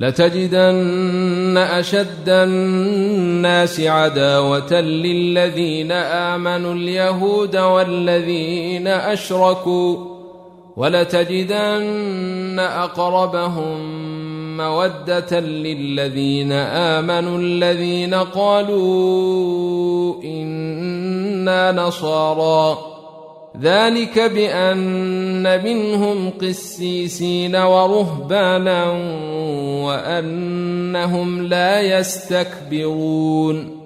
لتجدن أشد الناس عداوة للذين آمنوا اليهود والذين أشركوا ولتجدن أقربهم مودة للذين آمنوا الذين قالوا إنا نصارى ذلك بأن منهم قسيسين ورهبانا وأنهم لا يستكبرون